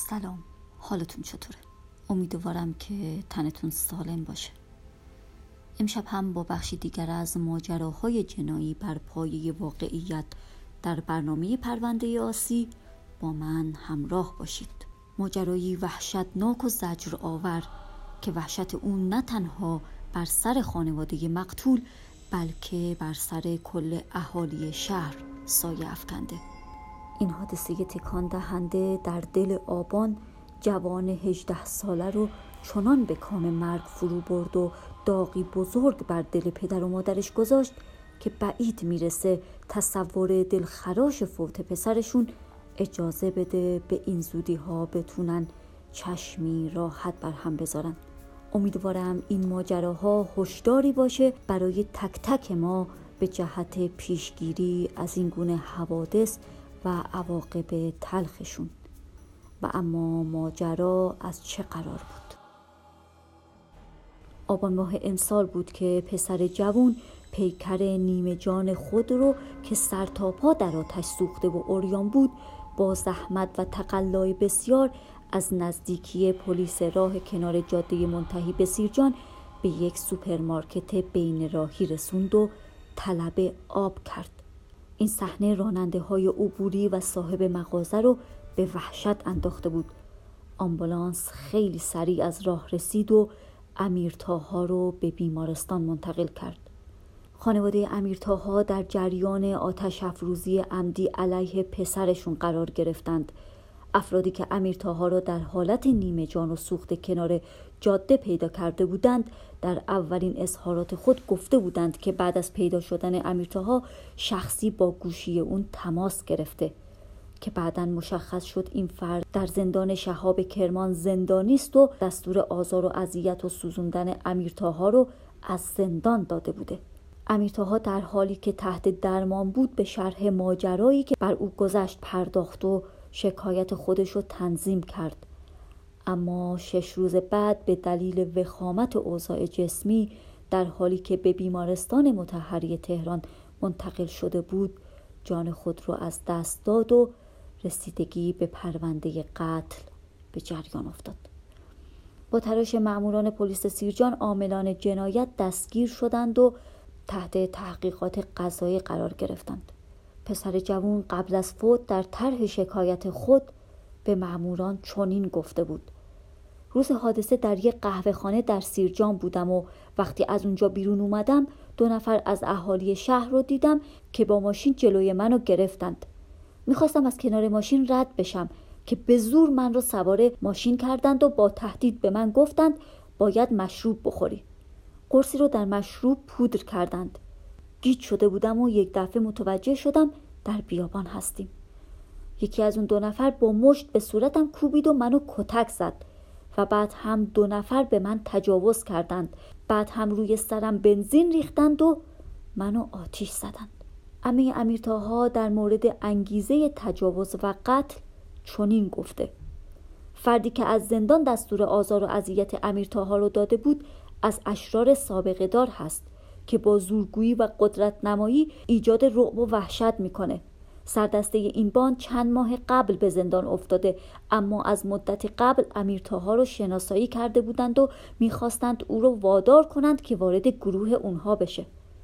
سلام، حالتون چطوره؟ امیدوارم که تنتون سالم باشه. امشب هم با بخشی دیگر از ماجراهای جنایی بر پایه واقعیت در برنامه پرونده آسی با من همراه باشید. ماجرایی وحشتناک و زجر آور که وحشت اون نه تنها بر سر خانواده مقتول بلکه بر سر کل اهالی شهر سایه افکنده. این حادثه تکان دهنده در دل آبان جوان 18 ساله رو چنان به کام مرگ فرو برد و داغی بزرگ بر دل پدر و مادرش گذاشت که بعید میرسه تصور دلخراش فوت پسرشون اجازه بده به این زودی ها بتونن چشمی راحت بر هم بذارن. امیدوارم این ماجراها هشداری باشه برای تک تک ما به جهت پیشگیری از این گونه حوادث و عواقب تلخشون. و اما ماجرا از چه قرار بود؟ آبان ماه امسال بود که پسر جوان پیکر نیمه جان خود رو که سر تا پا در آتش سوخته و عریان بود با زحمت و تقلای بسیار از نزدیکی پلیس راه کنار جاده منتهی به سیرجان به یک سوپرمارکت بین راهی رسوند و طلب آب کرد. این صحنه راننده های عبوری و صاحب مغازه رو به وحشت انداخته بود. آمبولانس خیلی سریع از راه رسید و امیرطاها رو به بیمارستان منتقل کرد. خانواده امیرطاها در جریان آتش افروزی عمدی علیه پسرشون قرار گرفتند. افرادی که امیرطاها را در حالت نیمه جان و سوخته کنار جاده پیدا کرده بودند در اولین اظهارات خود گفته بودند که بعد از پیدا شدن امیرطاها شخصی با گوشی اون تماس گرفته که بعداً مشخص شد این فرد در زندان شهاب کرمان زندانی است و دستور آزار و اذیت و سوزوندن امیرطاها رو از زندان داده بوده. امیرطاها در حالی که تحت درمان بود به شرح ماجرایی که بر او گذشت پرداخت و شکایت خودش رو تنظیم کرد. اما 6 روز بعد به دلیل وخامت اوضاع جسمی در حالی که به بیمارستان مطهری تهران منتقل شده بود جان خود رو از دست داد و رسیدگی به پرونده قتل به جریان افتاد. با تلاش مأموران پلیس سیرجان عاملان جنایت دستگیر شدند و تحت تحقیقات قضایی قرار گرفتند. پسر جوان قبل از فوت در طرح شکایت خود به مأموران چنین گفته بود: روز حادثه در یک قهوه‌خانه در سیرجان بودم و وقتی از اونجا بیرون اومدم 2 نفر از اهالی شهر رو دیدم که با ماشین جلوی منو گرفتند. میخواستم از کنار ماشین رد بشم که به زور من رو سوار ماشین کردند و با تهدید به من گفتند باید مشروب بخوری. قرصی رو در مشروب پودر کردند. گیج شده بودم و یک دفعه متوجه شدم در بیابان هستیم. یکی از اون 2 نفر با مشت به صورتم کوبید و منو کتک زد و بعد هم 2 نفر به من تجاوز کردند. بعد هم روی سرم بنزین ریختند و منو آتیش زدند. عمه امیرطاها در مورد انگیزه تجاوز و قتل چنین گفته: فردی که از زندان دستور آزار و اذیت امیرطاها رو داده بود از اشرار سابقه دار هست که با زورگویی و قدرت نمایی ایجاد رعب و وحشت میکنه. سردسته این باند چند ماه قبل به زندان افتاده، اما از مدت قبل امیرطاها رو شناسایی کرده بودند و میخواستند او رو وادار کنند که وارد گروه اونها بشه.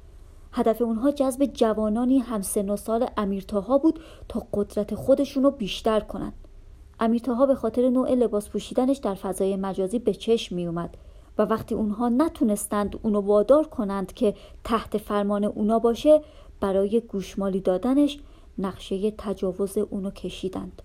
هدف اونها جذب جوانانی همسن و سال امیرطاها بود تا قدرت خودشون رو بیشتر کنند. امیرطاها به خاطر نوع لباس پوشیدنش در فضای مجازی به چشم می اومد و وقتی اونها نتونستند اونو وادار کنند که تحت فرمان اونا باشه برای گوشمالی دادنش نقشه تجاوز اونو کشیدند.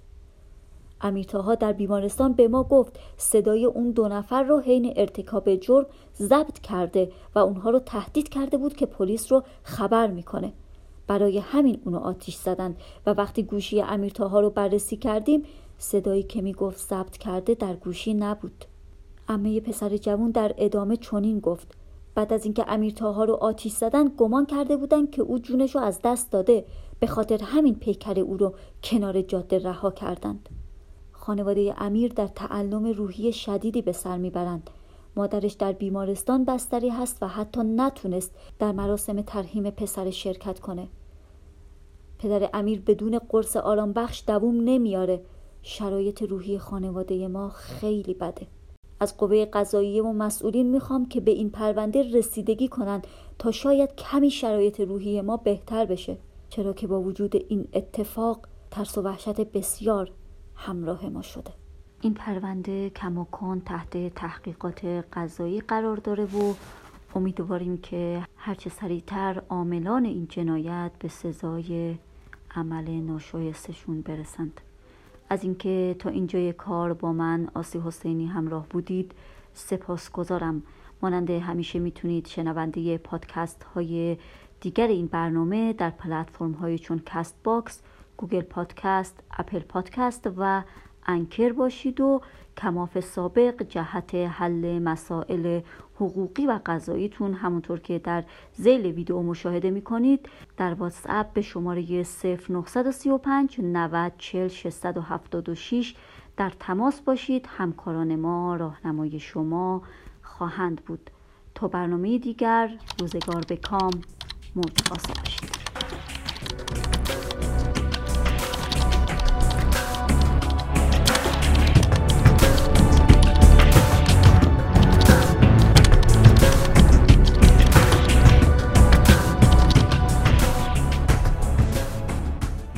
امیرطاها در بیمارستان به ما گفت صدای اون 2 نفر رو حین ارتکاب جرم ضبط کرده و اونها رو تهدید کرده بود که پلیس رو خبر میکنه. برای همین اونو آتیش زدند و وقتی گوشی امیرطاها رو بررسی کردیم صدایی که میگفت ضبط کرده در گوشی نبود. عمه پسر جوان در ادامه چنین گفت: بعد از اینکه امیرطاها رو آتیش زدن گمان کرده بودن که او جونش رو از دست داده، به خاطر همین پیکر او رو کنار جاده رها کردند. خانواده امیر در تعلم روحی شدیدی به سر میبرند. مادرش در بیمارستان بستری هست و حتی نتونست در مراسم ترحیم پسر شرکت کنه. پدر امیر بدون قرص آرام بخش دووم نمیاره. شرایط روحی خانواده ما خیلی بده. از قوه قضاییه و مسئولین میخوام که به این پرونده رسیدگی کنن تا شاید کمی شرایط روحی ما بهتر بشه، چرا که با وجود این اتفاق ترس و وحشت بسیار همراه ما شده. این پرونده کماکان تحت تحقیقات قضایی قرار داره و امیدواریم که هرچه سریعتر عاملان این جنایت به سزای عمل ناشایستشون برسند. از اینکه تا اینجای کار با من آسی حسینی همراه بودید سپاسگزارم. مانند همیشه میتونید شنونده پادکست های دیگر این برنامه در پلتفرم های چون کست باکس، گوگل پادکست، اپل پادکست و انکر باشید و کماف سابق جهت حل مسائل حقوقی و قضاییتون همونطور که در ذیل ویدیو مشاهده میکنید در واتس اپ به شماره 0935 90 40 676 در تماس باشید. همکاران ما راهنمای شما خواهند بود. تا برنامه دیگر روزگار به کام، مرتضی باشید.